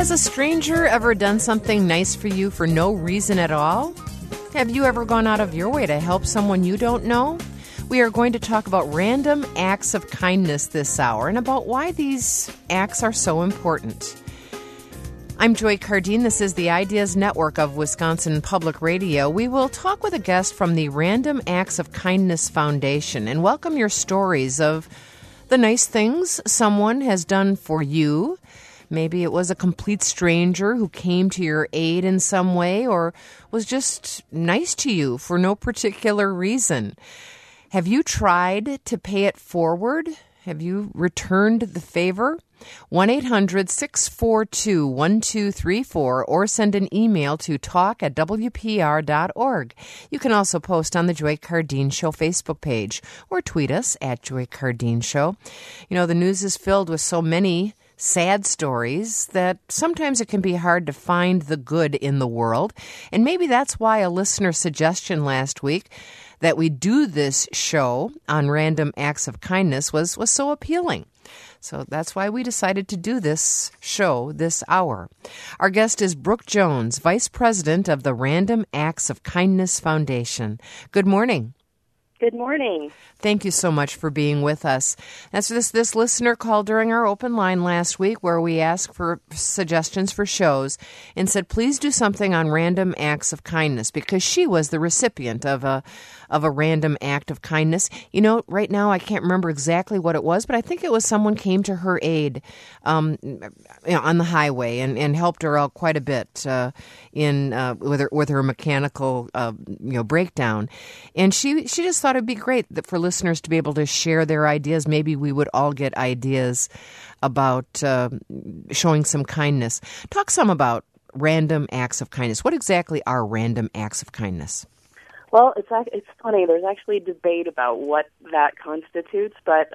Has a stranger ever done something nice for you for no reason at all? Have you ever gone out of your way to help someone you don't know? We are going to talk about random acts of kindness this hour and about why these acts are so important. I'm Joy Cardine. This is the Ideas Network of Wisconsin Public Radio. We will talk with a guest from the Random Acts of Kindness Foundation and welcome your stories of the nice things someone has done for you. Maybe it was a complete stranger who came to your aid in some way or was just nice to you for no particular reason. Have you tried to pay it forward? Have you returned the favor? 1-800-642-1234 or send an email to talk@wpr.org. You can also post on the Joy Cardine Show Facebook page or tweet us at Joy Cardine Show. You know, the news is filled with so many sad stories that sometimes it can be hard to find the good in the world. And maybe that's why a listener suggestion last week that we do this show on random acts of kindness was so appealing. So that's why we decided to do this show this hour. Our guest is Brooke Jones, Vice President of the Random Acts of Kindness Foundation. Good morning. Good morning. Thank you so much for being with us. That's this listener called during our open line last week where we asked for suggestions for shows and said, please do something on random acts of kindness because she was the recipient of a random act of kindness. You know, right now I can't remember exactly what it was, but I think it was someone came to her aid on the highway and helped her out quite a bit with her mechanical breakdown. And she just thought it'd be great that for listeners to be able to share their ideas. Maybe we would all get ideas about showing some kindness. Talk some about random acts of kindness. What exactly are random acts of kindness? Well, it's funny. There's actually debate about what that constitutes, but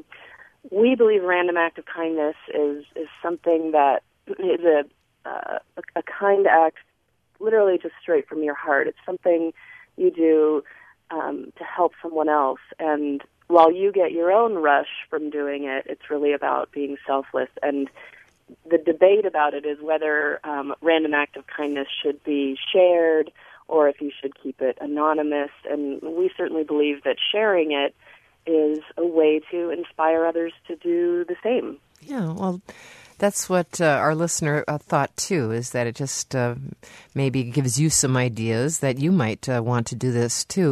we believe random act of kindness is something that is a kind act, literally just straight from your heart. It's something you do to help someone else, and while you get your own rush from doing it, it's really about being selfless. And the debate about it is whether random act of kindness should be shared or if you should keep it anonymous. And we certainly believe that sharing it is a way to inspire others to do the same. Yeah, well, that's what our listener thought, too, is that it just maybe gives you some ideas that you might want to do this, too.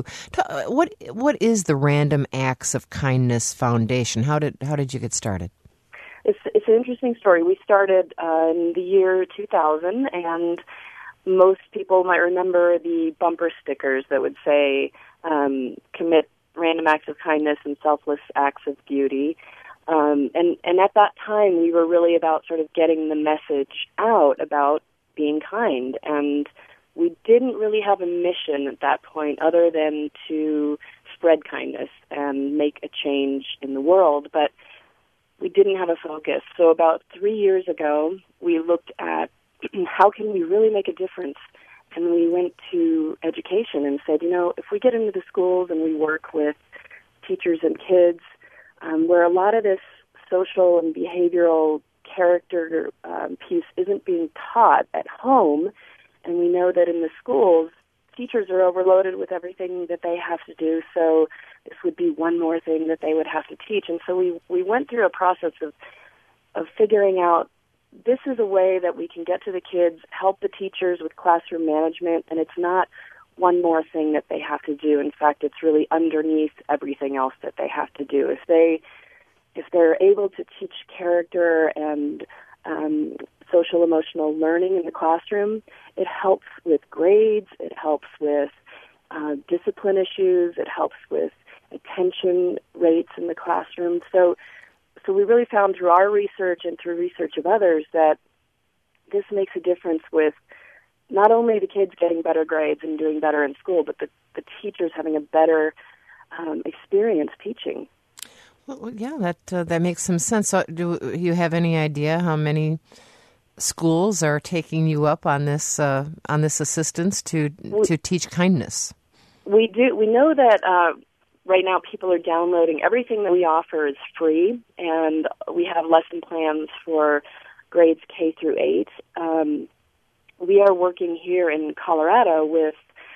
What is the Random Acts of Kindness Foundation? How did you get started? It's an interesting story. We started in the year 2000, and most people might remember the bumper stickers that would say, commit random acts of kindness and selfless acts of beauty. And at that time, we were really about sort of getting the message out about being kind. And we didn't really have a mission at that point other than to spread kindness and make a change in the world. But we didn't have a focus. So about 3 years ago, we looked at how can we really make a difference? And we went to education and said, if we get into the schools and we work with teachers and kids, where a lot of this social and behavioral character piece isn't being taught at home, and we know that in the schools, teachers are overloaded with everything that they have to do, so this would be one more thing that they would have to teach. And so we went through a process of figuring out this is a way that we can get to the kids, help the teachers with classroom management, and it's not one more thing that they have to do. In fact, it's really underneath everything else that they have to do. If they're able to teach character and social emotional learning in the classroom, it helps with grades, it helps with discipline issues, it helps with attention rates in the classroom. So we really found through our research and through research of others that this makes a difference with not only the kids getting better grades and doing better in school, but the teachers having a better experience teaching. Well, yeah, that makes some sense. So do you have any idea how many schools are taking you up on this assistance to teach kindness? We do. We know that right now people are downloading. Everything that we offer is free, and we have lesson plans for grades K through 8. We are working here in Colorado with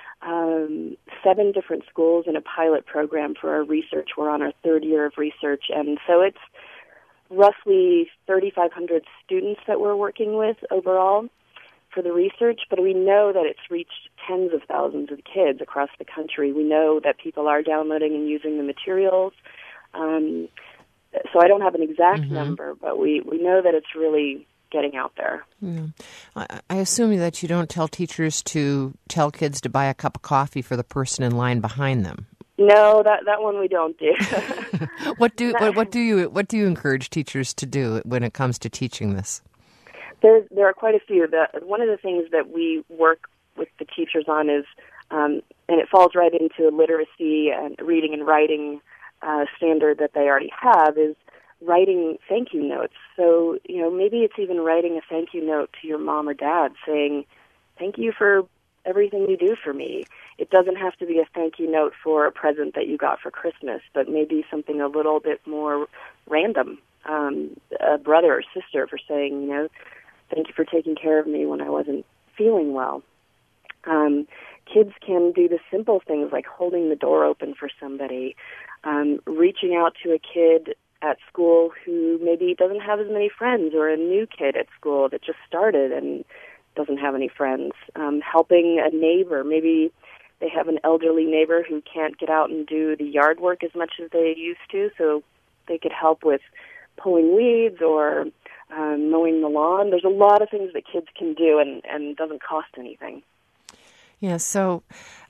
7 different schools in a pilot program for our research. We're on our 3rd year of research, and so it's roughly 3,500 students that we're working with overall for the research, but we know that it's reached tens of thousands of kids across the country. We know that people are downloading and using the materials. So I don't have an exact number, but we know that it's really getting out there. Yeah. I assume that you don't tell teachers to tell kids to buy a cup of coffee for the person in line behind them. No, that one we don't do. What do you encourage teachers to do when it comes to teaching this? There are quite a few. One of the things that we work with the teachers on is, and it falls right into a literacy and reading and writing standard that they already have, is writing thank you notes. So, maybe it's even writing a thank you note to your mom or dad saying, thank you for everything you do for me. It doesn't have to be a thank you note for a present that you got for Christmas, but maybe something a little bit more random. A brother or sister for saying, thank you for taking care of me when I wasn't feeling well. Kids can do the simple things like holding the door open for somebody, reaching out to a kid at school who maybe doesn't have as many friends, or a new kid at school that just started and doesn't have any friends, helping a neighbor. Maybe they have an elderly neighbor who can't get out and do the yard work as much as they used to, so they could help with pulling weeds or mowing the lawn. There's a lot of things that kids can do and doesn't cost anything. Yeah, so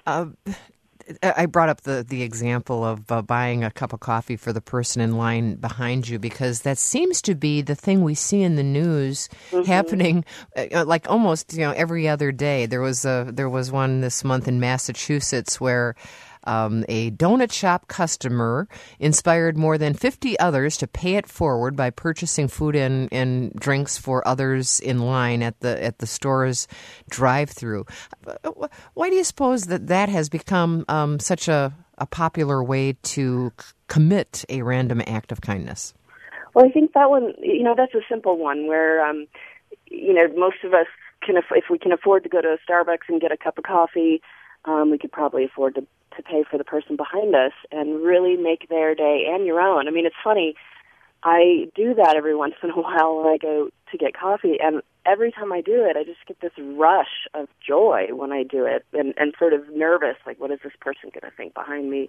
I brought up the example of buying a cup of coffee for the person in line behind you, because that seems to be the thing we see in the news happening like almost every other day. There was one this month in Massachusetts where a donut shop customer inspired more than 50 others to pay it forward by purchasing food and drinks for others in line at the store's drive-through. Why do you suppose that has become such a popular way to commit a random act of kindness? Well, I think that one, that's a simple one where, most of us if we can afford to go to a Starbucks and get a cup of coffee, we could probably afford to pay for the person behind us and really make their day and your own. I mean, it's funny. I do that every once in a while when I go to get coffee, and every time I do it, I just get this rush of joy when I do it, and sort of nervous, like, what is this person going to think behind me?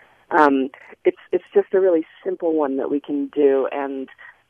It's just a really simple one that we can do, and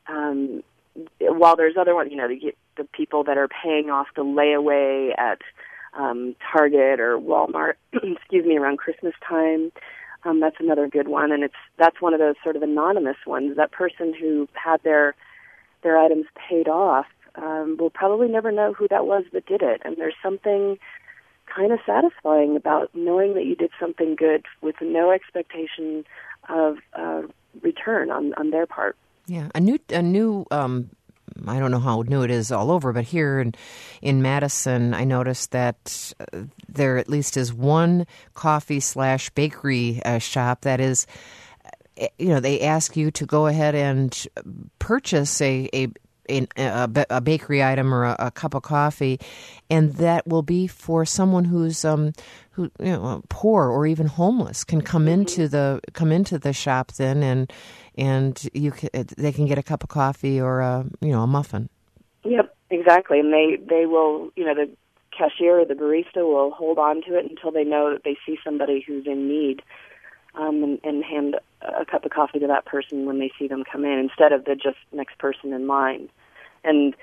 while there's other ones, the people that are paying off the layaway at Target or Walmart, around Christmas time. That's another good one, and that's one of those sort of anonymous ones. That person who had their items paid off will probably never know who that was that did it, and there's something kind of satisfying about knowing that you did something good with no expectation of return on their part. Yeah, a new I don't know how new it is all over, but here in Madison, I noticed that there at least is one coffee/bakery shop that is, they ask you to go ahead and purchase a bakery item or a cup of coffee, and that will be for someone who's poor or even homeless can come into the shop then, and they can get a cup of coffee or a muffin. Yep, exactly. And they will, the cashier or the barista will hold on to it until they know that they see somebody who's in need, and hand a cup of coffee to that person when they see them come in, instead of the just next person in line. And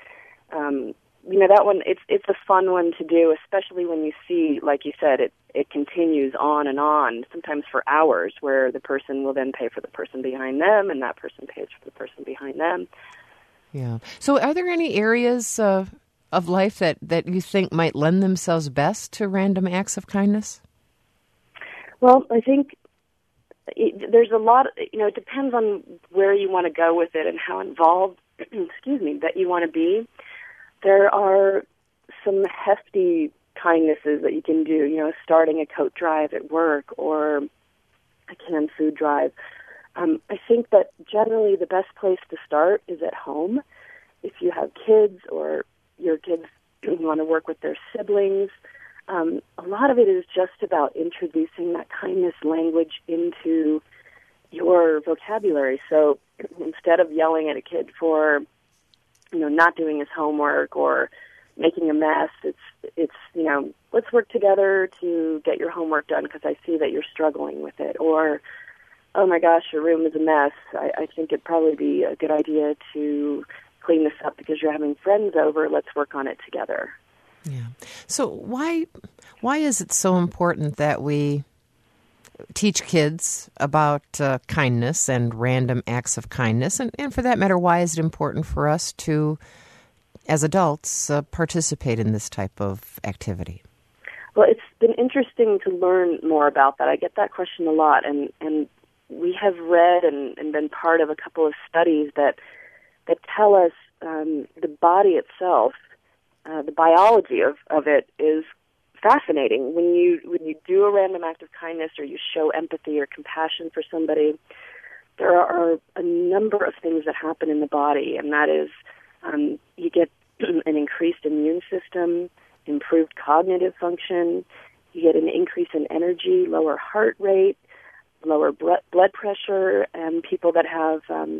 that one, it's a fun one to do, especially when you see, like you said, it continues on and on, sometimes for hours, where the person will then pay for the person behind them, and that person pays for the person behind them. Yeah. So are there any areas of life that you think might lend themselves best to random acts of kindness? Well, I think there's a lot, it depends on where you want to go with it and how involved, that you want to be. There are some hefty kindnesses that you can do, starting a coat drive at work or a canned food drive. I think that generally the best place to start is at home, if you have kids or your kids want to work with their siblings, a lot of it is just about introducing that kindness language into your vocabulary. So instead of yelling at a kid for, not doing his homework or making a mess, it's let's work together to get your homework done because I see that you're struggling with it. Or, oh my gosh, your room is a mess. I think it'd probably be a good idea to clean this up because you're having friends over. Let's work on it together. Yeah. So why is it so important that we teach kids about kindness and random acts of kindness? And for that matter, why is it important for us to, as adults, participate in this type of activity? Well, it's been interesting to learn more about that. I get that question a lot, and we have read and been part of a couple of studies that tell us the body itself, the biology of it is fascinating. When you do a random act of kindness or you show empathy or compassion for somebody, there are a number of things that happen in the body, and that is you get an increased immune system, improved cognitive function, you get an increase in energy, lower heart rate, lower blood pressure, and people that have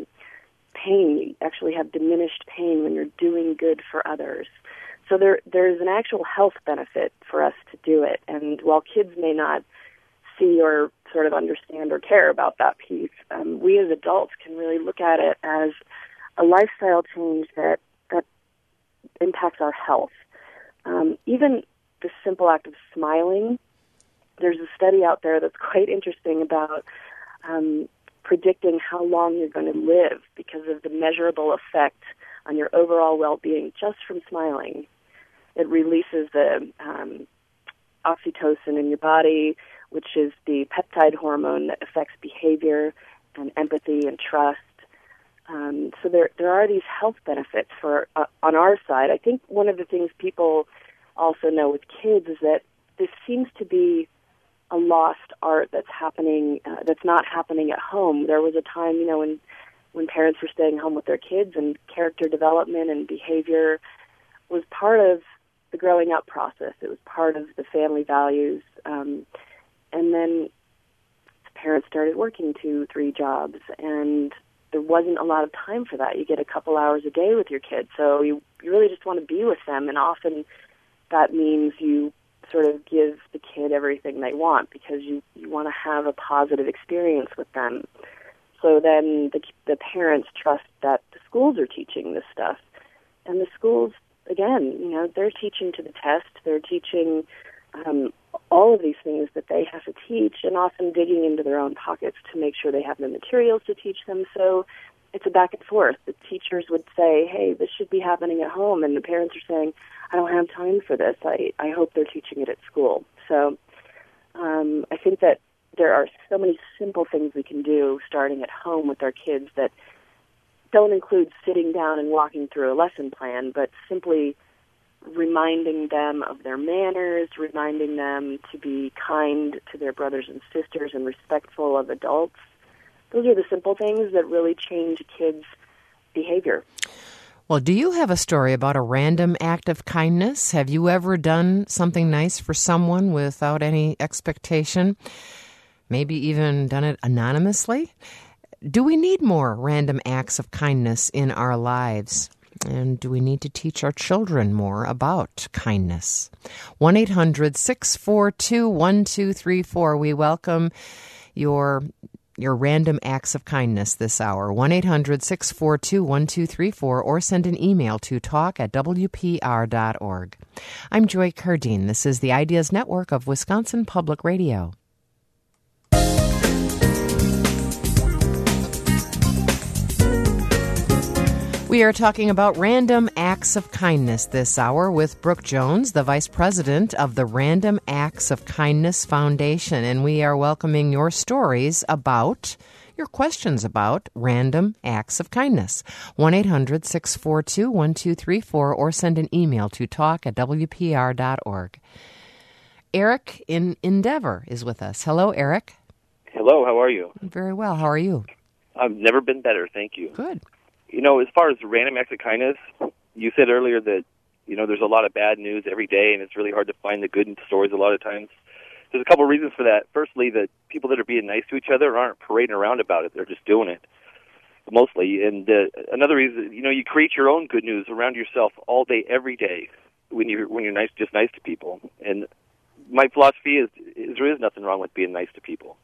pain, you actually have diminished pain when you're doing good for others. So there's an actual health benefit for us to do it. And while kids may not see or sort of understand or care about that piece, we as adults can really look at it as a lifestyle change that impacts our health. Even the simple act of smiling, there's a study out there that's quite interesting about predicting how long you're going to live because of the measurable effect on your overall well-being just from smiling. It releases the oxytocin in your body, which is the peptide hormone that affects behavior and empathy and trust. So there are these health benefits for on our side. I think one of the things people also know with kids is that this seems to be a lost art that's happening, that's not happening at home. There was a time, when parents were staying home with their kids and character development and behavior was part of the growing up process. It was part of the family values. And then parents started working 2-3 jobs, and there wasn't a lot of time for that. You get a couple hours a day with your kids, so you really just want to be with them, and often that means you sort of give the kid everything they want because you want to have a positive experience with them. So then the parents trust that the schools are teaching this stuff. And the schools, again, they're teaching to the test. They're teaching all of these things that they have to teach and often digging into their own pockets to make sure they have the materials to teach them. So it's a back and forth. The teachers would say, hey, this should be happening at home. And the parents are saying, I don't have time for this. I hope they're teaching it at school. So I think that there are so many simple things we can do starting at home with our kids that don't include sitting down and walking through a lesson plan, but simply reminding them of their manners, reminding them to be kind to their brothers and sisters and respectful of adults. Those are the simple things that really change kids' behavior. Well, do you have a story about a random act of kindness? Have you ever done something nice for someone without any expectation? Maybe even done it anonymously? Do we need more random acts of kindness in our lives? And do we need to teach our children more about kindness? 1-800-642-1234. We welcome your random acts of kindness this hour. 1-800-642-1234 or send an email to talk@wpr.org. I'm Joy Cardine. This is the Ideas Network of Wisconsin Public Radio. We are talking about random acts of kindness this hour with Brooke Jones, the Vice President of the Random Acts of Kindness Foundation, and we are welcoming your stories about, your questions about random acts of kindness. 1-800-642-1234 or send an email to talk@wpr.org. Eric in Endeavor is with us. Hello, Eric. Hello, how are you? Very well. How are you? I've never been better, thank you. Good. as far as random acts of kindness, you said earlier that, there's a lot of bad news every day, and it's really hard to find the good in stories a lot of times. There's a couple of reasons for that. Firstly, that people that are being nice to each other aren't parading around about it. They're just doing it, mostly. And another reason, you create your own good news around yourself all day, every day, when you're nice to people. And my philosophy is there is nothing wrong with being nice to people.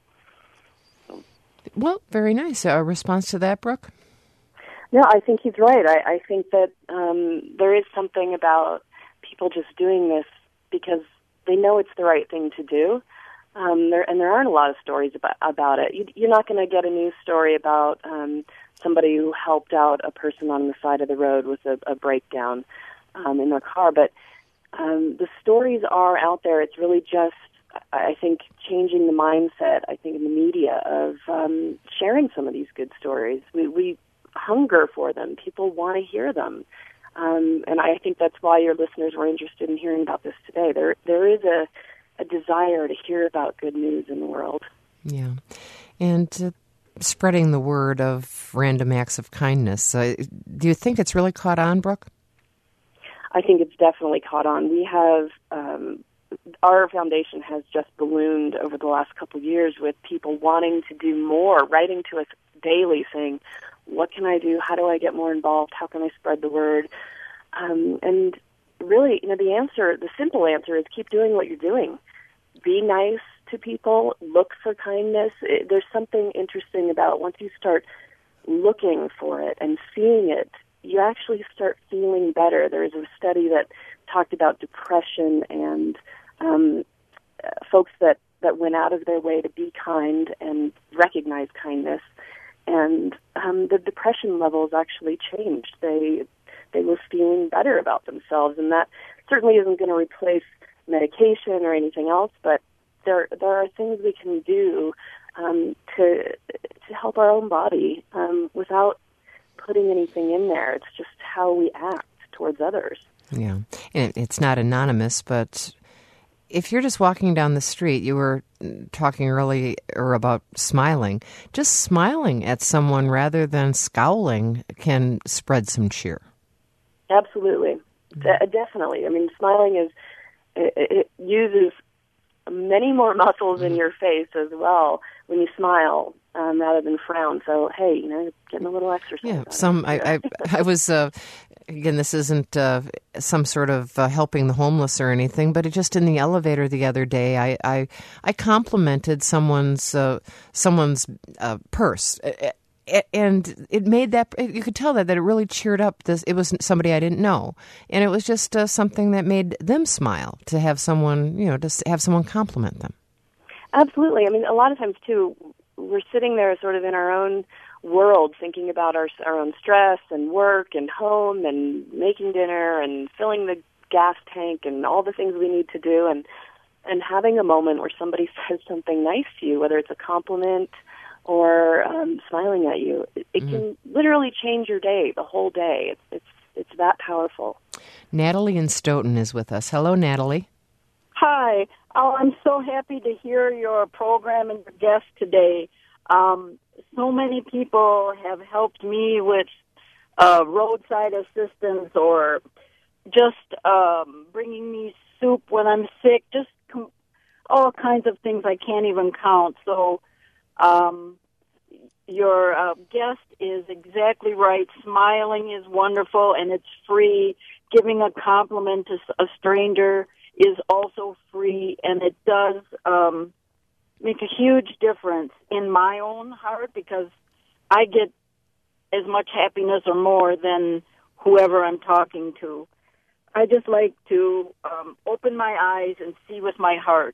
Well, very nice. A response to that, Brooke? No, I think he's right. I think that there is something about people just doing this because they know it's the right thing to do. There aren't a lot of stories about it. You're not going to get a news story about somebody who helped out a person on the side of the road with a breakdown in their car. But the stories are out there. It's really just, I think, changing the mindset, I think, in the media of sharing some of these good stories. We hunger for them. People want to hear them. And I think that's why your listeners were interested in hearing about this today. There is a desire to hear about good news in the world. Yeah. And spreading the word of random acts of kindness. Do you think it's really caught on, Brooke? I think it's definitely caught on. We have, our foundation has just ballooned over the last couple of years with people wanting to do more, writing to us daily saying, what can I do? How do I get more involved? How can I spread the word? And really, the simple answer is keep doing what you're doing. Be nice to people. Look for kindness. There's something interesting about once you start looking for it and seeing it, you actually start feeling better. There's a study that talked about depression and folks that went out of their way to be kind and recognize kindness. And the depression levels actually changed. They were feeling better about themselves, and that certainly isn't going to replace medication or anything else. But there are things we can do to help our own body without putting anything in there. It's just how we act towards others. Yeah, and it's not anonymous, but if you're just walking down the street, you were talking earlier about smiling. Just smiling at someone rather than scowling can spread some cheer. Absolutely. Definitely. I mean, smiling it uses many more muscles in your face as well when you smile rather than frown. So, hey, getting a little exercise. Yeah, I was, again, this isn't some sort of helping the homeless or anything, but just in the elevator the other day, I complimented someone's purse. And it made that, you could tell that it really cheered up this. It was somebody I didn't know. And it was just something that made them smile to have someone, to have someone compliment them. Absolutely. I mean, a lot of times, too, we're sitting there sort of in our own world thinking about our own stress and work and home and making dinner and filling the gas tank and all the things we need to do. And having a moment where somebody says something nice to you, whether it's a compliment or smiling at you, it can literally change your day, the whole day. It's that powerful. Natalie in Stoughton is with us. Hello, Natalie. Hi. Oh, I'm so happy to hear your program and your guest today. So many people have helped me with roadside assistance or just bringing me soup when I'm sick, just all kinds of things I can't even count. So your guest is exactly right. Smiling is wonderful, and it's free. Giving a compliment to a stranger is also free, and it does make a huge difference in my own heart because I get as much happiness or more than whoever I'm talking to. I just like to open my eyes and see with my heart.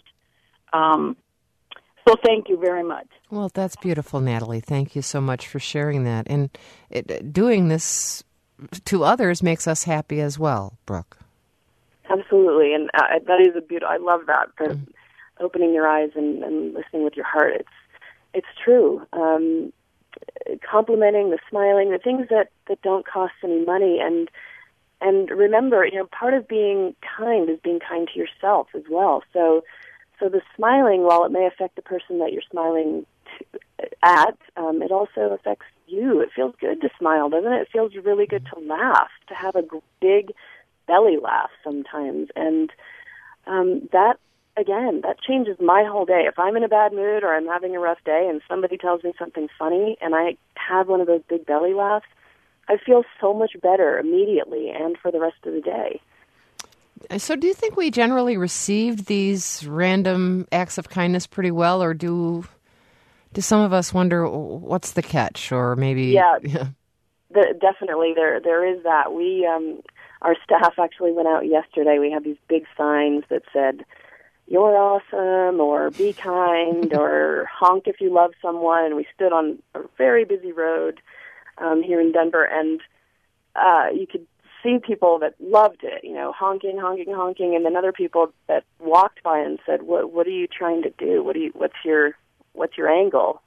So thank you very much. Well, that's beautiful, Natalie. Thank you so much for sharing that. And doing this to others makes us happy as well, Brooke. Absolutely. And that is I love that, opening your eyes and listening with your heart. It's true. Complimenting, the smiling, the things that don't cost any money. And remember, part of being kind is being kind to yourself as well. So the smiling, while it may affect the person that you're smiling at, it also affects you. It feels good to smile, doesn't it? It feels really good to laugh, to have a big belly laugh sometimes. And that changes my whole day. If I'm in a bad mood or I'm having a rough day and somebody tells me something funny and I have one of those big belly laughs, I feel so much better immediately and for the rest of the day. So do you think we generally receive these random acts of kindness pretty well, or do some of us wonder what's the catch, or maybe... Yeah. Definitely there is that. We, our staff actually went out yesterday. We had these big signs that said, "You're awesome," or "Be kind," or "Honk if you love someone." And we stood on a very busy road here in Denver, and you could see people that loved it, honking, and then other people that walked by and said, "What are you trying to do? What's your angle?"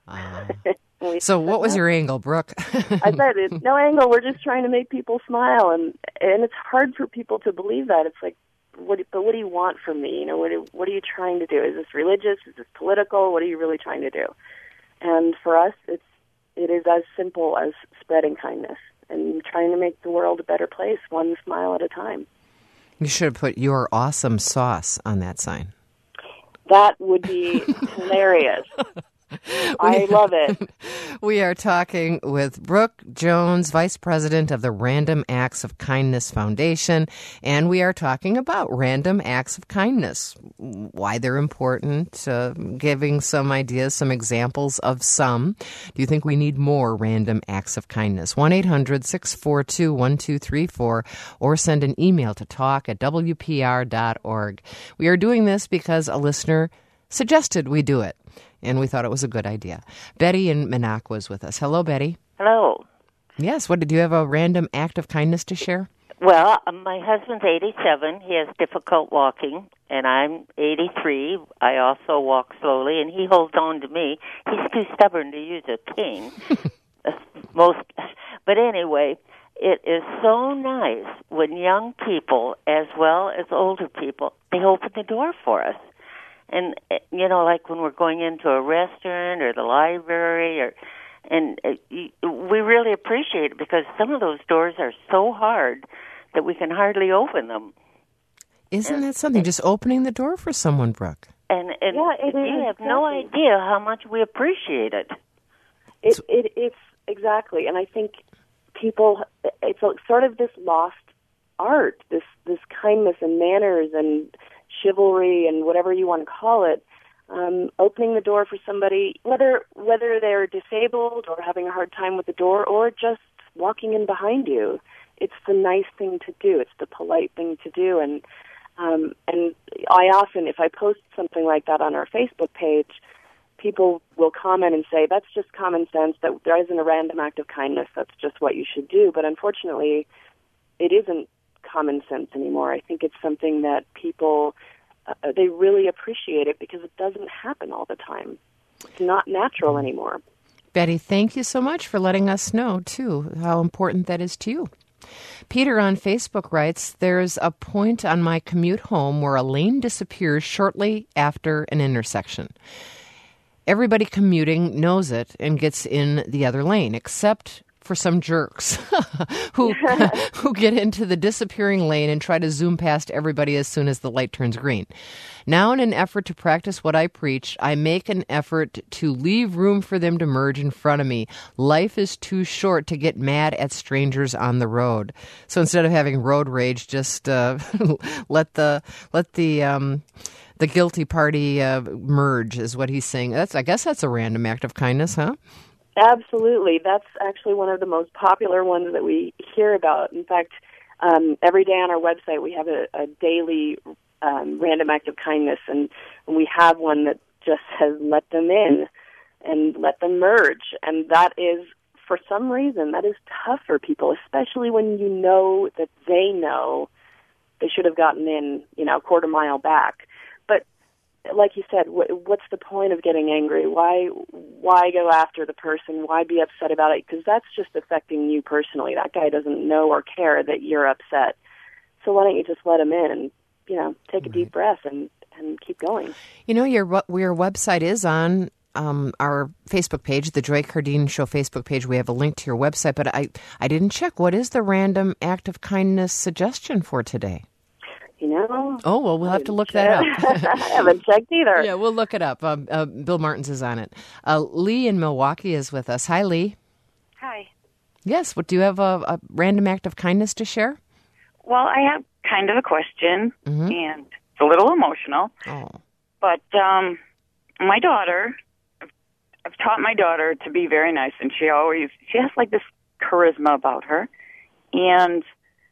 So what was your angle, Brooke? I said, "It's no angle. We're just trying to make people smile," and it's hard for people to believe that. It's like, what do you want from me? What are you trying to do? Is this religious? Is this political? What are you really trying to do? And for us, it is as simple as spreading kindness and trying to make the world a better place, one smile at a time. You should have put "Your awesome sauce" on that sign. That would be hilarious. I love it. We are talking with Brooke Jones, Vice President of the Random Acts of Kindness Foundation, and we are talking about random acts of kindness, why they're important, giving some ideas, some examples of some. Do you think we need more random acts of kindness? 1-800-642-1234, or send an email to talk@wpr.org. We are doing this because a listener suggested we do it, and we thought it was a good idea. Betty in Minocqua is with us. Hello, Betty. Hello. Yes, did you have a random act of kindness to share? Well, my husband's 87. He has difficult walking, and I'm 83. I also walk slowly, and he holds on to me. He's too stubborn to use a cane. But anyway, it is so nice when young people, as well as older people, they open the door for us. And, like when we're going into a restaurant or the library, we really appreciate it because some of those doors are so hard that we can hardly open them. Isn't that something, just opening the door for someone, Brooke? And you have no idea how much we appreciate it. It's exactly, and I think people, it's sort of this lost art, this kindness and manners and chivalry and whatever you want to call it, opening the door for somebody, whether they're disabled or having a hard time with the door or just walking in behind you. It's the nice thing to do. It's the polite thing to do. And I often, if I post something like that on our Facebook page, people will comment and say, "That's just common sense. That there isn't a random act of kindness. That's just what you should do." But unfortunately, it isn't common sense anymore. I think it's something that people, they really appreciate it because it doesn't happen all the time. It's not natural anymore. Betty, thank you so much for letting us know, too, how important that is to you. Peter on Facebook writes, "There's a point on my commute home where a lane disappears shortly after an intersection. Everybody commuting knows it and gets in the other lane, except for some jerks who get into the disappearing lane and try to zoom past everybody as soon as the light turns green. Now, in an effort to practice what I preach, I make an effort to leave room for them to merge in front of me. Life is too short to get mad at strangers on the road." So instead of having road rage, just let the guilty party merge, is what he's saying. I guess that's a random act of kindness, huh? Absolutely. That's actually one of the most popular ones that we hear about. In fact, every day on our website we have a daily random act of kindness, and we have one that just says, "Let them in and let them merge." And that is, for some reason, that is tough for people, especially when you know that they know they should have gotten in, a quarter mile back. But like you said, what's the point of getting angry? Why go after the person? Why be upset about it? Because that's just affecting you personally. That guy doesn't know or care that you're upset. So why don't you just let him in and, take a deep breath and keep going? Your website is on our Facebook page, the Joy Cardine Show Facebook page. We have a link to your website, but I didn't check. What is the random act of kindness suggestion for today? Oh, well, we'll have to look that up. I haven't checked either. Yeah, we'll look it up. Bill Martins is on it. Lee in Milwaukee is with us. Hi, Lee. Hi. Yes, do you have a random act of kindness to share? Well, I have kind of a question, Mm-hmm. and it's a little emotional. Oh. But my daughter, I've taught my daughter to be very nice, and she has like this charisma about her. And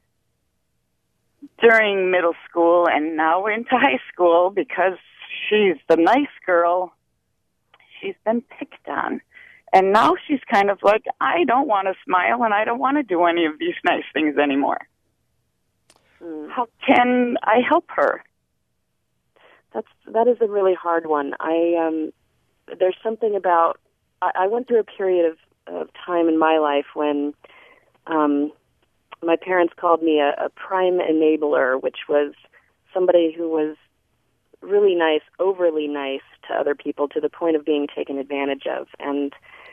during middle school and now into high school, because she's the nice girl, she's been picked on. And now she's kind of like, I don't want to smile and I don't want to do any of these nice things anymore. How can I help her? That is a really hard one. There's something about, I went through a period of time in my life when my parents called me a prime enabler, which was somebody who was really nice, overly nice to other people to the point of being taken advantage of. And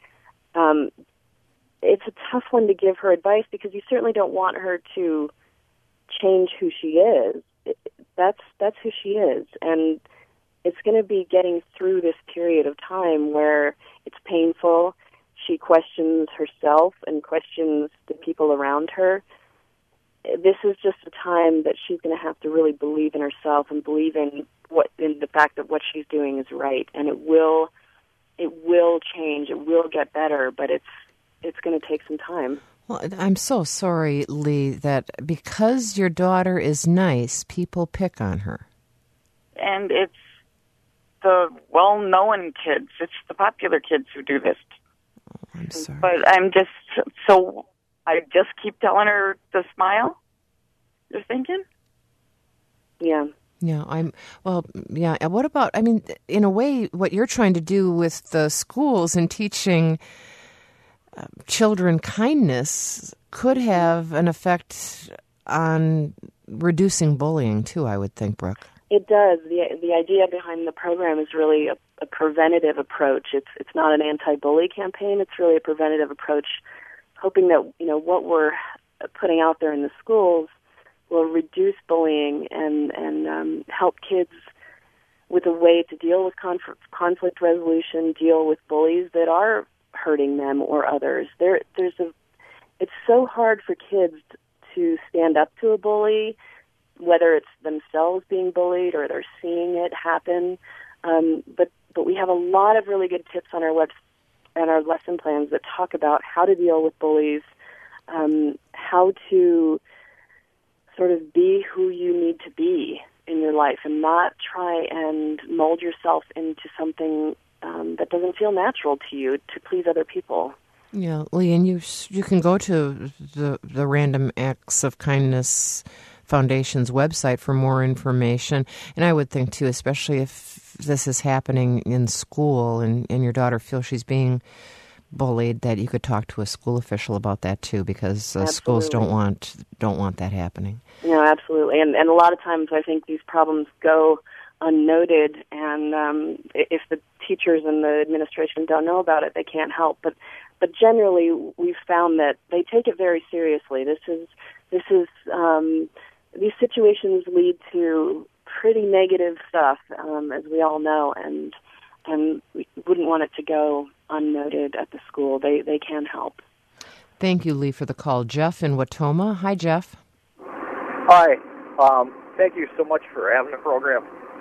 it's a tough one to give her advice because you certainly don't want her to change who she is. That's who she is. And it's going to be getting through this period of time where it's painful. She questions herself and questions the people around her. This is just a time that she's going to have to really believe in herself and believe in the fact that what she's doing is right, and it will change. It will get better, but it's going to take some time. Well, I'm so sorry, Lee, that because your daughter is nice, people pick on her. And it's the well-known kids. It's the popular kids who do this. Oh, I'm sorry. But I just keep telling her to smile. You're thinking? Yeah. Yeah, yeah. What about, in a way, what you're trying to do with the schools and teaching children kindness could have an effect on reducing bullying, too, I would think, Brooke. It does. The idea behind the program is really a preventative approach. It's not an anti-bully campaign. It's really a preventative approach, hoping that what we're putting out there in the schools will reduce bullying and help kids with a way to deal with conflict resolution, deal with bullies that are hurting them or others. It's so hard for kids to stand up to a bully, whether it's themselves being bullied or they're seeing it happen. But we have a lot of really good tips on our website and our lesson plans that talk about how to deal with bullies, how to sort of be who you need to be in your life and not try and mold yourself into something that doesn't feel natural to you to please other people. Yeah, Lee, and you can go to the Random Acts of Kindness Foundation's website for more information. And I would think, too, especially if this is happening in school and your daughter feels she's being bullied, that you could talk to a school official about that, too, because schools don't want that happening. No, absolutely. And a lot of times I think these problems go unnoted, and if the teachers and the administration don't know about it, they can't help. But generally, we've found that they take it very seriously. These situations lead to pretty negative stuff, as we all know, and we wouldn't want it to go unnoted at the school. They can help. Thank you, Lee, for the call. Jeff in Watoma. Hi, Jeff. Hi. Thank you so much for having the program.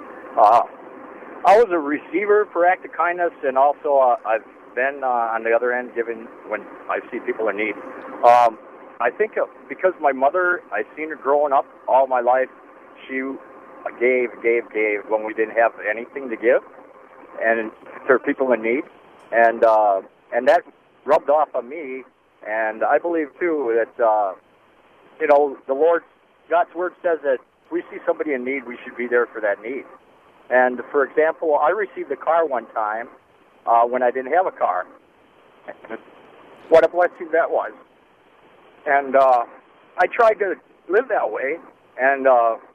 I was a receiver for Act of Kindness, and also I've been on the other end giving when I see people in need. I think because my mother, I've seen her growing up all my life, she gave when we didn't have anything to give, and for people in need, and that rubbed off on me. And I believe too that the Lord, God's word says that if we see somebody in need, we should be there for that need. And for example, I received a car one time when I didn't have a car. What a blessing that was. And I tried to live that way, and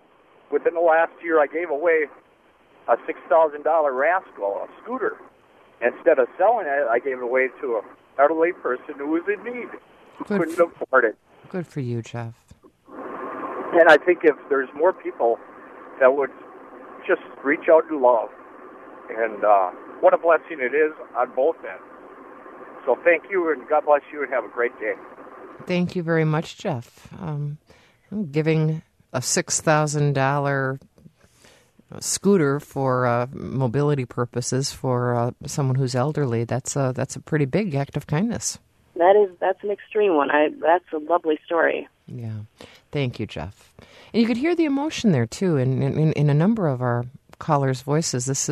within the last year I gave away a $6,000 Rascal, a scooter. Instead of selling it, I gave it away to an elderly person who was in need, who couldn't afford it. Good for you, Jeff. And I think if there's more people that would just reach out in love, and what a blessing it is on both ends. So thank you, and God bless you, and have a great day. Thank you very much, Jeff. I'm giving a $6,000 scooter for mobility purposes for someone who's elderly. That's a pretty big act of kindness. That's an extreme one. That's a lovely story. Yeah. Thank you, Jeff. And you could hear the emotion there, too, in a number of our callers' voices. This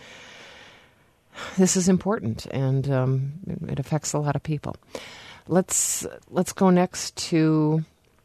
is important, and it affects a lot of people. Let's go next to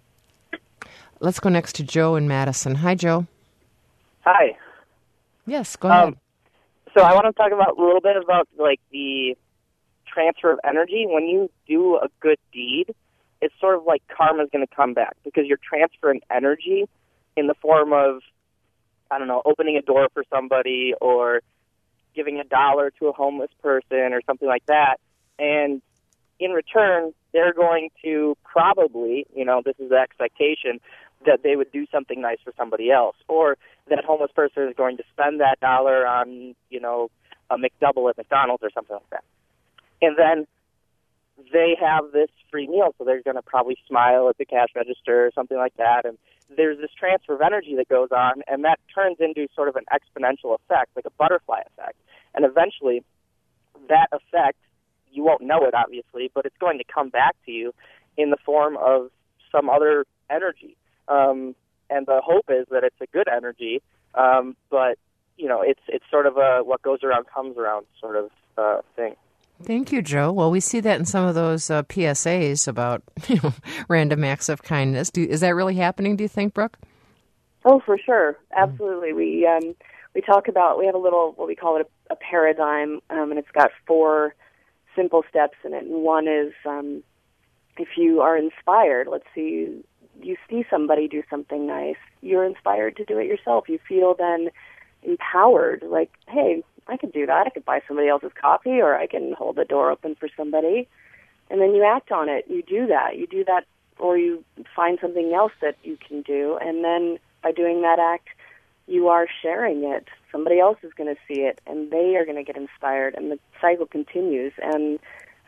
Joe in Madison. Hi, Joe. Hi. Yes, go ahead. So I want to talk about a little bit about like the transfer of energy. When you do a good deed, it's sort of like karma's going to come back because you're transferring energy in the form of, I don't know, opening a door for somebody or giving $1 to a homeless person or something like that. And in return, they're going to probably, this is the expectation, that they would do something nice for somebody else. Or that homeless person is going to spend that $1 on, a McDouble at McDonald's or something like that. And then they have this free meal, so they're going to probably smile at the cash register or something like that. And there's this transfer of energy that goes on, and that turns into sort of an exponential effect, like a butterfly effect. And eventually, that effect, you won't know it, obviously, but it's going to come back to you in the form of some other energy. And the hope is that it's a good energy, but, it's sort of a what goes around comes around sort of thing. Thank you, Joe. Well, we see that in some of those PSAs about random acts of kindness. Is that really happening, do you think, Brooke? Oh, for sure. Absolutely. We talk about, we have a little, what we call it a paradigm, and it's got 4 simple steps in it. And one is if you are inspired, let's see, you see somebody do something nice, you're inspired to do it yourself. You feel then empowered, like, hey, I could do that. I could buy somebody else's coffee, or I can hold the door open for somebody. And then you act on it. You do that, or you find something else that you can do. And then by doing that act, you are sharing it. Somebody else is going to see it, and they are going to get inspired, and the cycle continues. And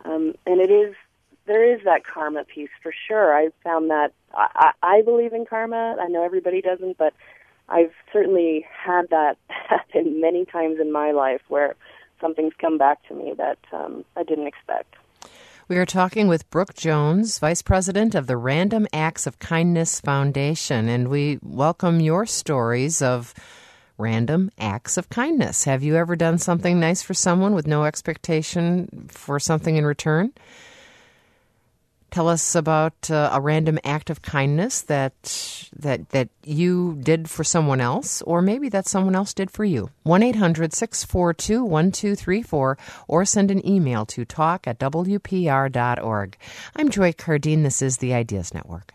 there is that karma piece for sure. I've found that I believe in karma. I know everybody doesn't, but I've certainly had that happen many times in my life where something's come back to me that I didn't expect. We are talking with Brooke Jones, Vice President of the Random Acts of Kindness Foundation, and we welcome your stories of random acts of kindness. Have you ever done something nice for someone with no expectation for something in return? Tell us about a random act of kindness that you did for someone else, or maybe that someone else did for you. 1-800-642-1234, or send an email to talk@wpr.org. I'm Joy Cardine. This is the Ideas Network.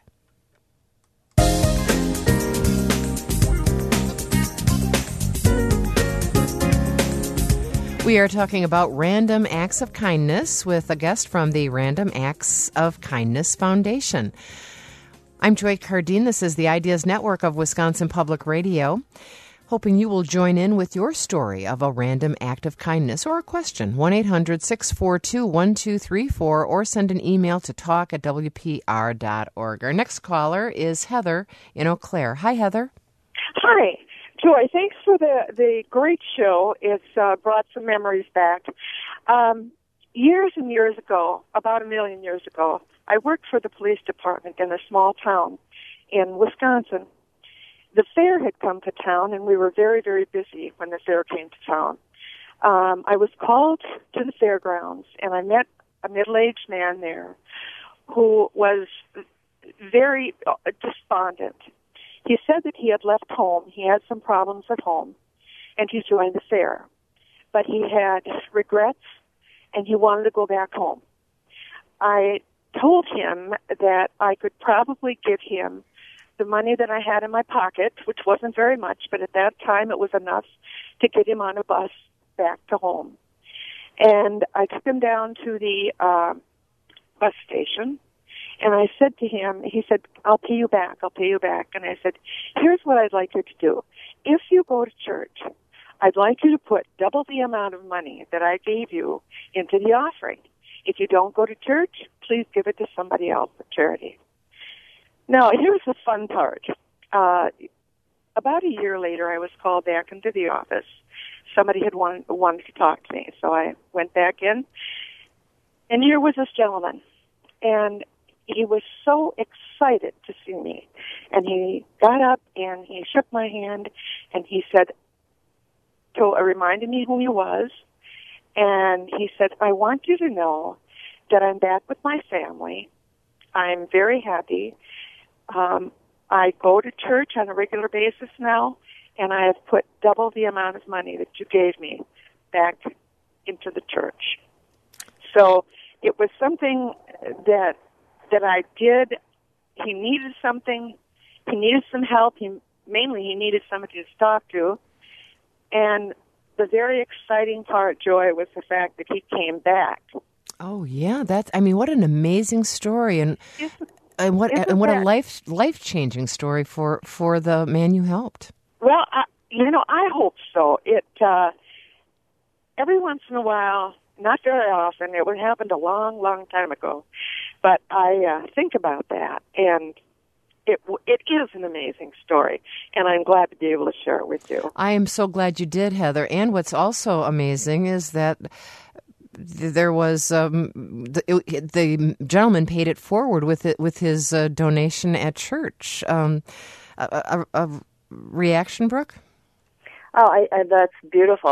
We are talking about random acts of kindness with a guest from the Random Acts of Kindness Foundation. I'm Joy Cardine. This is the Ideas Network of Wisconsin Public Radio. Hoping you will join in with your story of a random act of kindness or a question. 1-800-642-1234, or send an email to talk@wpr.org. Our next caller is Heather in Eau Claire. Hi, Heather. Hi. Joy, thanks for the great show. It's brought some memories back. Years and years ago, about 1 million years ago, I worked for the police department in a small town in Wisconsin. The fair had come to town, and we were very, very busy when the fair came to town. I was called to the fairgrounds, and I met a middle-aged man there who was very despondent. He said that he had left home. He had some problems at home, and he joined the fair. But he had regrets, and he wanted to go back home. I told him that I could probably give him the money that I had in my pocket, which wasn't very much, but at that time it was enough to get him on a bus back to home. And I took him down to the bus station, and I said to him, he said, I'll pay you back. And I said, here's what I'd like you to do. If you go to church, I'd like you to put double the amount of money that I gave you into the offering. If you don't go to church, please give it to somebody else for charity. Now, here's the fun part. About a year later, I was called back into the office. Somebody had wanted to talk to me, so I went back in. And here was this gentleman, and he was so excited to see me. And he got up, and he shook my hand, and he said, so it reminded me who he was, and he said, I want you to know that I'm back with my family. I'm very happy. I go to church on a regular basis now, and I have put double the amount of money that you gave me back into the church. So it was something that I did. He needed something. He needed some help. He needed somebody to talk to. And the very exciting part, Joy, was the fact that he came back. Oh yeah, what an amazing story, and what a life-changing story for the man you helped. Well, I hope so. It every once in a while, not very often. It happened a long, long time ago, but I think about that, and it is an amazing story, and I'm glad to be able to share it with you. I am so glad you did, Heather. And what's also amazing is that there was the gentleman paid it forward with his donation at church. A reaction, Brooke? Oh, that's beautiful.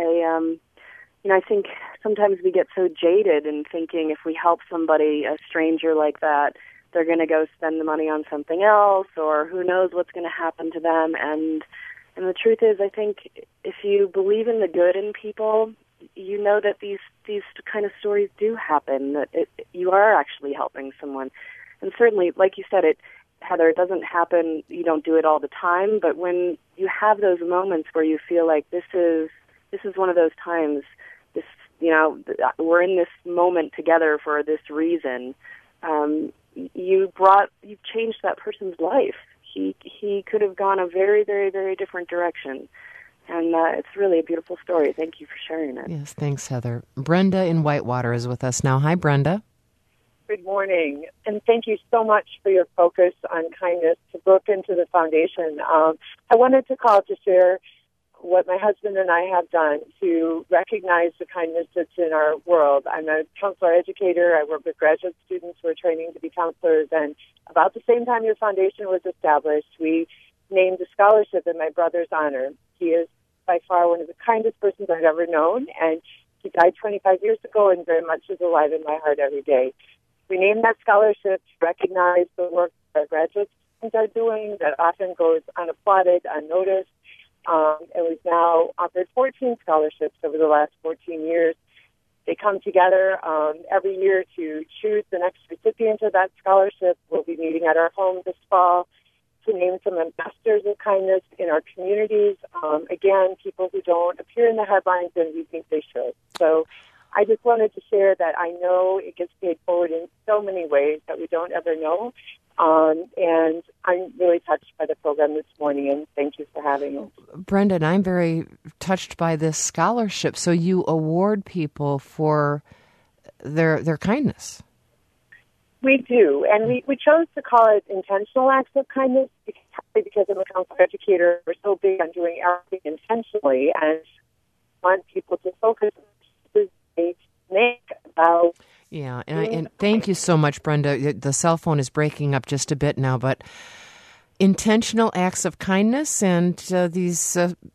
I think sometimes we get so jaded in thinking if we help somebody, a stranger like that, they're going to go spend the money on something else, or who knows what's going to happen to them. And the truth is, I think if you believe in the good in people, you know that these kind of stories do happen, that you are actually helping someone. And certainly, like you said, Heather, it doesn't happen, you don't do it all the time, but when you have those moments where you feel like this is one of those times, we're in this moment together for this reason, you've changed that person's life. He could have gone a very, very, very different direction. And it's really a beautiful story. Thank you for sharing it. Yes, thanks, Heather. Brenda in Whitewater is with us now. Hi, Brenda. Good morning, and thank you so much for your focus on kindness to Brooke and to the foundation. I wanted to call to share what my husband and I have done to recognize the kindness that's in our world. I'm a counselor educator. I work with graduate students who are training to be counselors, and about the same time your foundation was established, we named a scholarship in my brother's honor. He is by far one of the kindest persons I've ever known, and he died 25 years ago and very much is alive in my heart every day. We named that scholarship to recognize the work that our graduate students are doing that often goes unapplauded, unnoticed, and we've now offered 14 scholarships over the last 14 years. They come together every year to choose the next recipient of that scholarship. We'll be meeting at our home this fall to name some ambassadors of kindness in our communities. Again, people who don't appear in the headlines and we think they should. So I just wanted to share that I know it gets paid forward in so many ways that we don't ever know. And I'm really touched by the program this morning, and thank you for having us. Brendan, I'm very touched by this scholarship. So you award people for their kindness. We do, and we chose to call it intentional acts of kindness because I'm a counselor educator. We're so big on doing everything intentionally and want people to focus on they make about. Yeah, and thank you so much, Brenda. The cell phone is breaking up just a bit now, but intentional acts of kindness, and these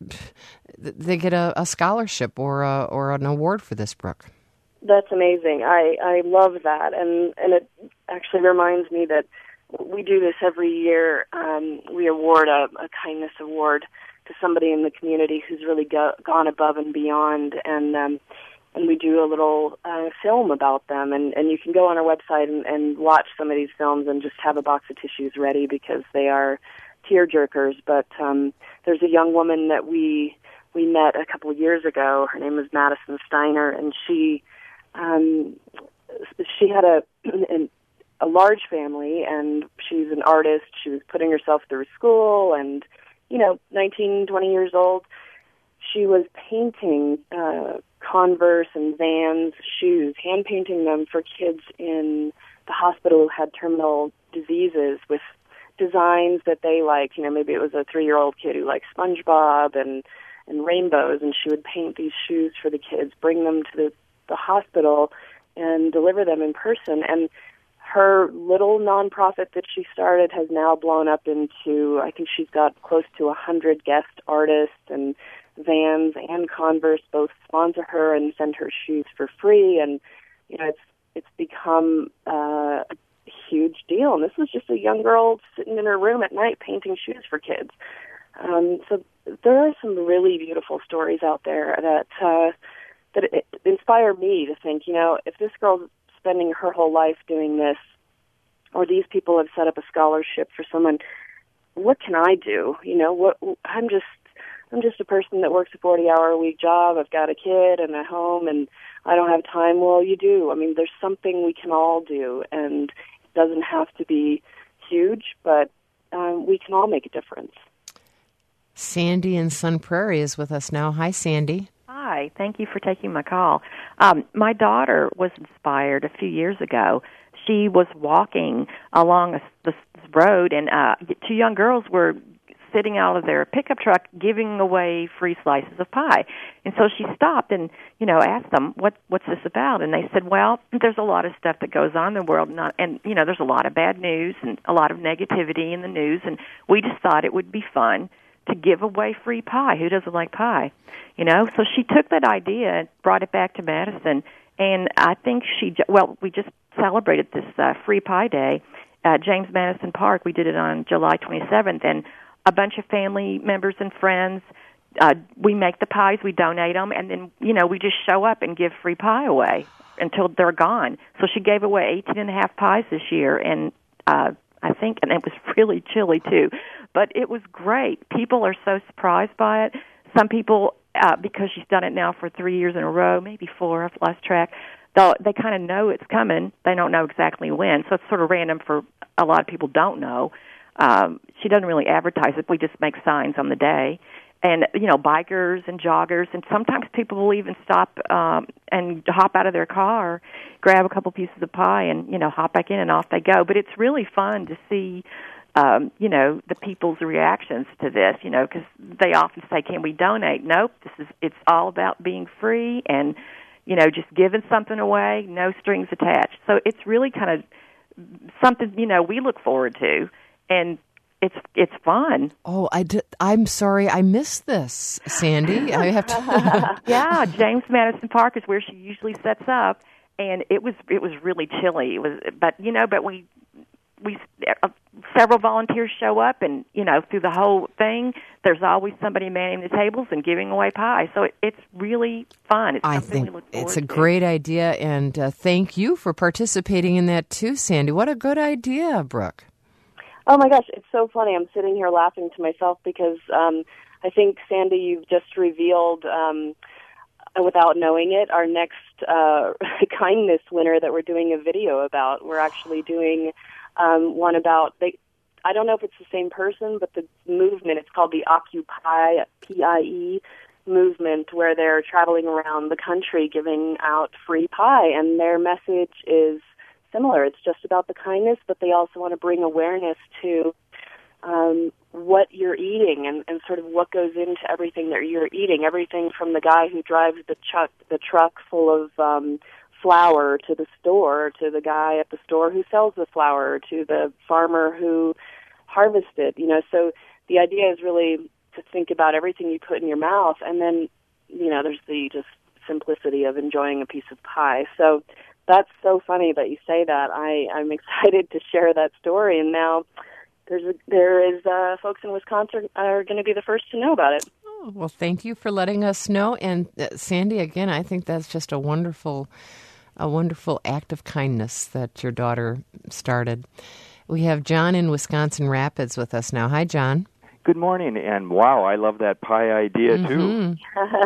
they get a scholarship or an award for this, Brooke. That's amazing. I love that, and it actually reminds me that we do this every year. We award a kindness award to somebody in the community who's really gone above and beyond, and we do a little film about them. And you can go on our website and watch some of these films and just have a box of tissues ready because they are tear jerkers. But there's a young woman that we we met a couple of years ago. Her name was Madison Steiner, and she had a large family, and she's an artist. She was putting herself through school, and 19, 20 years old. She was painting Converse and Vans shoes, hand painting them for kids in the hospital who had terminal diseases with designs that they liked. Maybe it was a 3-year-old kid who liked SpongeBob and rainbows, and she would paint these shoes for the kids, bring them to the hospital, and deliver them in person. And her little nonprofit that she started has now blown up into, I think she's got close to 100 guest artists, and Vans and Converse both sponsor her and send her shoes for free. And it's become a huge deal. And this was just a young girl sitting in her room at night painting shoes for kids. So there are some really beautiful stories out there that inspire me to think, if this girl's spending her whole life doing this, or these people have set up a scholarship for someone, what can I do? I'm just a person that works a 40-hour-a-week job. I've got a kid and a home, and I don't have time. Well, you do. I mean, there's something we can all do, and it doesn't have to be huge, but we can all make a difference. Sandy in Sun Prairie is with us now. Hi, Sandy. Hi. Thank you for taking my call. My daughter was inspired a few years ago. She was walking along this road, and 2 young girls were sitting out of their pickup truck giving away free slices of pie. And so she stopped and, asked them, what's this about? And they said, well, there's a lot of stuff that goes on in the world, and there's a lot of bad news and a lot of negativity in the news, and we just thought it would be fun to give away free pie. Who doesn't like pie? So she took that idea and brought it back to Madison, and I think we just celebrated this free pie day at James Madison Park. We did it on July 27th, and a bunch of family members and friends, we make the pies, we donate them, and then, we just show up and give free pie away until they're gone. So she gave away 18 and a half pies this year, and I think, and it was really chilly too, but it was great. People are so surprised by it. Some people, because she's done it now for 3 years in a row, maybe 4, I've lost track, they kind of know it's coming. They don't know exactly when, so it's sort of random for a lot of people don't know. She doesn't really advertise it. We just make signs on the day. And, bikers and joggers, and sometimes people will even stop and hop out of their car, grab a couple pieces of pie, and, hop back in, and off they go. But it's really fun to see, the people's reactions to this, because they often say, can we donate? Nope, it's all about being free and, just giving something away, no strings attached. So it's really kind of something, we look forward to. And it's fun. Oh, I'm sorry, I missed this, Sandy. I have to. Yeah, James Madison Park is where she usually sets up, and it was really chilly. But we several volunteers show up, and through the whole thing, there's always somebody manning the tables and giving away pie. So it's really fun. I think it's a great idea, and thank you for participating in that too, Sandy. What a good idea, Brooke. Oh my gosh, it's so funny. I'm sitting here laughing to myself because I think, Sandy, you've just revealed, without knowing it, our next kindness winner that we're doing a video about. We're actually doing one about, I don't know if it's the same person, but the movement, it's called the Occupy, P-I-E movement, where they're traveling around the country giving out free pie, and their message is similar. It's just about the kindness, but they also want to bring awareness to what you're eating and sort of what goes into everything that you're eating. Everything from the guy who drives the truck full of flour to the store, to the guy at the store who sells the flour, to the farmer who harvested. So the idea is really to think about everything you put in your mouth, and then there's the just simplicity of enjoying a piece of pie. So that's so funny that you say that. I'm excited to share that story, and now there is folks in Wisconsin are going to be the first to know about it. Oh, well, thank you for letting us know. And Sandy, again, I think that's just a wonderful act of kindness that your daughter started. We have John in Wisconsin Rapids with us now. Hi, John. Good morning, and wow, I love that pie idea, too.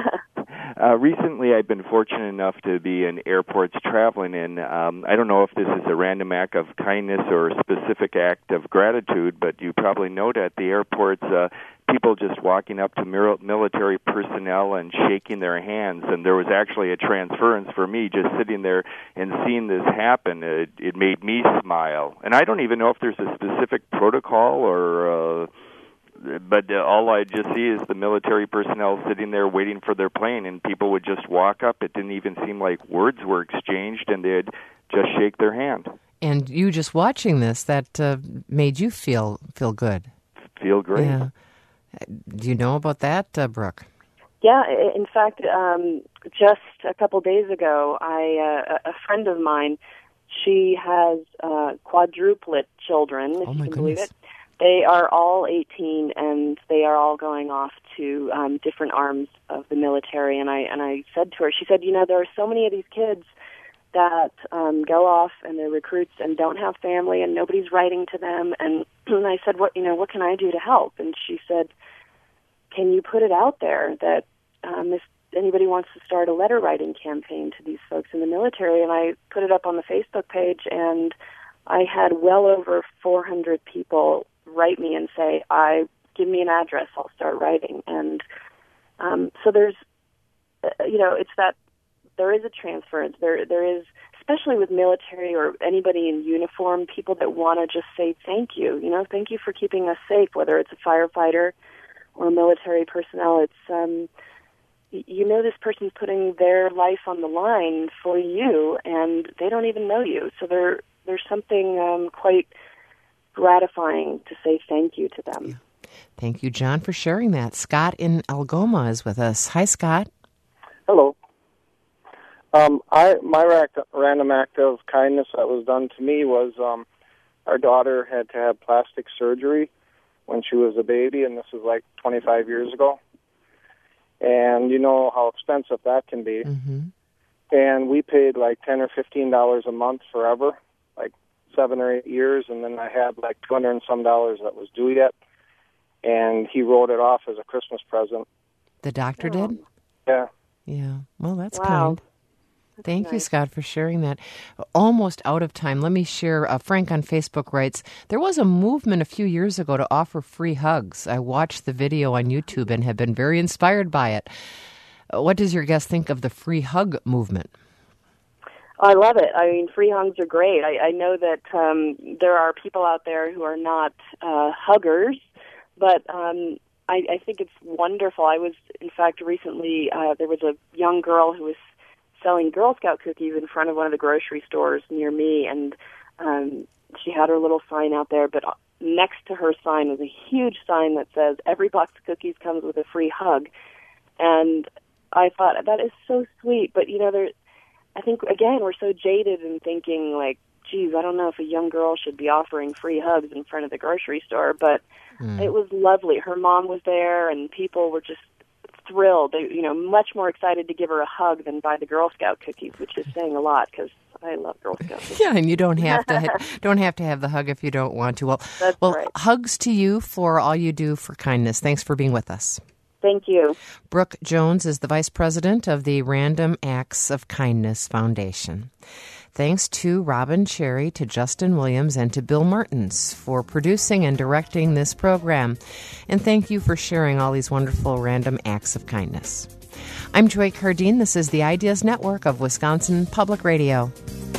Recently, I've been fortunate enough to be in airports traveling, and I don't know if this is a random act of kindness or a specific act of gratitude, but you probably note at the airports people just walking up to military personnel and shaking their hands, and there was actually a transference for me just sitting there and seeing this happen. It made me smile, and I don't even know if there's a specific protocol or... But all I just see is the military personnel sitting there waiting for their plane, and people would just walk up. It didn't even seem like words were exchanged, and they'd just shake their hand. And you just watching this, that made you feel good. Feel great. Yeah. Do you know about that, Brooke? Yeah, in fact, just a couple days ago, a friend of mine, she has quadruplet children, if you can believe it. They are all 18, and they are all going off to different arms of the military. And I said to her, she said, there are so many of these kids that go off and they're recruits and don't have family, and nobody's writing to them. And I said, what can I do to help? And she said, can you put it out there that if anybody wants to start a letter writing campaign to these folks in the military? And I put it up on the Facebook page, and I had well over 400 people write me and say, give me an address, I'll start writing. And so there's, it's that there is a transference. There is, especially with military or anybody in uniform, people that want to just say thank you. Thank you for keeping us safe, whether it's a firefighter or military personnel. It's, this person's putting their life on the line for you, and they don't even know you. So there's something quite gratifying to say thank you to them. Yeah. Thank you, John, for sharing that. Scott in Algoma is with us. Hi, Scott. Hello. My random act of kindness that was done to me was our daughter had to have plastic surgery when she was a baby, and this was like 25 years ago. And you know how expensive that can be. Mm-hmm. And we paid like $10 or $15 a month forever, like 7 or 8 years, and then I had like $200 and some that was due yet, and he wrote it off as a Christmas present. The doctor did? Yeah. Yeah. Well, that's wow. kind. Thank you, Scott, for sharing that. Almost out of time. Let me share. Frank on Facebook writes, there was a movement a few years ago to offer free hugs. I watched the video on YouTube and have been very inspired by it. What does your guest think of the free hug movement? I love it. I mean, free hugs are great. I know that there are people out there who are not huggers, but I think it's wonderful. I was, in fact, recently, there was a young girl who was selling Girl Scout cookies in front of one of the grocery stores near me, and she had her little sign out there, but next to her sign was a huge sign that says, every box of cookies comes with a free hug. And I thought, that is so sweet, but, I think, again, we're so jaded in thinking, like, geez, I don't know if a young girl should be offering free hugs in front of the grocery store, but it was lovely. Her mom was there, and people were just thrilled. They, much more excited to give her a hug than buy the Girl Scout cookies, which is saying a lot because I love Girl Scout cookies. Yeah, and you don't have to have the hug if you don't want to. Well, right. Hugs to you for all you do for kindness. Thanks for being with us. Thank you. Brooke Jones is the Vice President of the Random Acts of Kindness Foundation. Thanks to Robin Cherry, to Justin Williams, and to Bill Martins for producing and directing this program. And thank you for sharing all these wonderful random acts of kindness. I'm Joy Cardine. This is the Ideas Network of Wisconsin Public Radio.